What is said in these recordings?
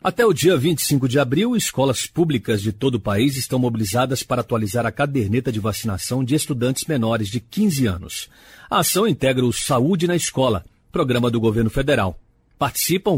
Até o dia 25 de abril, escolas públicas de todo o país estão mobilizadas para atualizar a caderneta de vacinação de estudantes menores de 15 anos. A ação integra o Saúde na Escola, programa do governo federal. Participam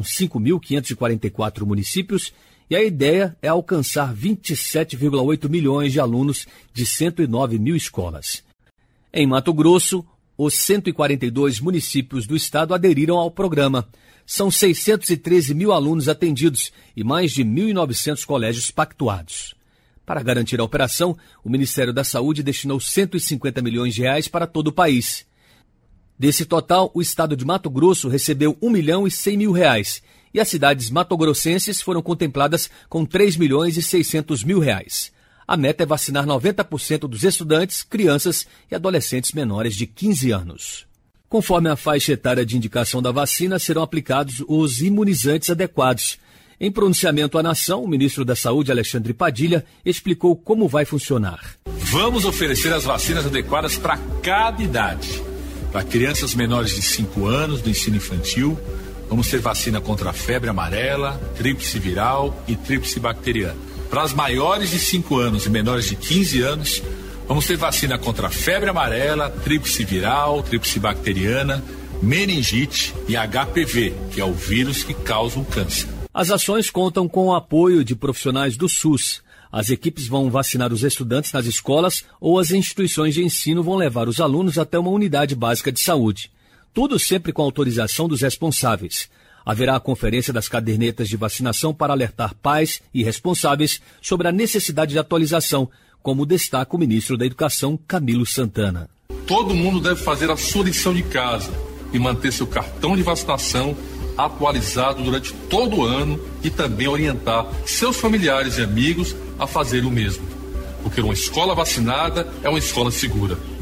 5.544 municípios e a ideia é alcançar 27,8 milhões de alunos de 109 mil escolas. Em Mato Grosso, os 142 municípios do estado aderiram ao programa. São 613 mil alunos atendidos e mais de 1.900 colégios pactuados. Para garantir a operação, o Ministério da Saúde destinou 150 milhões de reais para todo o país. Desse total, o estado de Mato Grosso recebeu 1 milhão e 100 mil reais e as cidades matogrossenses foram contempladas com 3 milhões e 600 mil reais. A meta é vacinar 90% dos estudantes, crianças e adolescentes menores de 15 anos. Conforme a faixa etária de indicação da vacina, serão aplicados os imunizantes adequados. Em pronunciamento à nação, o ministro da Saúde, Alexandre Padilha, explicou como vai funcionar. Vamos oferecer as vacinas adequadas para cada idade. Para crianças menores de 5 anos do ensino infantil, vamos ter vacina contra a febre amarela, tríplice viral e tríplice bacteriana. Para as maiores de 5 anos e menores de 15 anos, vamos ter vacina contra a febre amarela, tríplice viral, tríplice bacteriana, meningite e HPV, que é o vírus que causa o câncer. As ações contam com o apoio de profissionais do SUS. As equipes vão vacinar os estudantes nas escolas ou as instituições de ensino vão levar os alunos até uma unidade básica de saúde. Tudo sempre com autorização dos responsáveis. Haverá a conferência das cadernetas de vacinação para alertar pais e responsáveis sobre a necessidade de atualização, como destaca o ministro da Educação, Camilo Santana. Todo mundo deve fazer a sua lição de casa e manter seu cartão de vacinação atualizado durante todo o ano e também orientar seus familiares e amigos a fazer o mesmo. Porque uma escola vacinada é uma escola segura.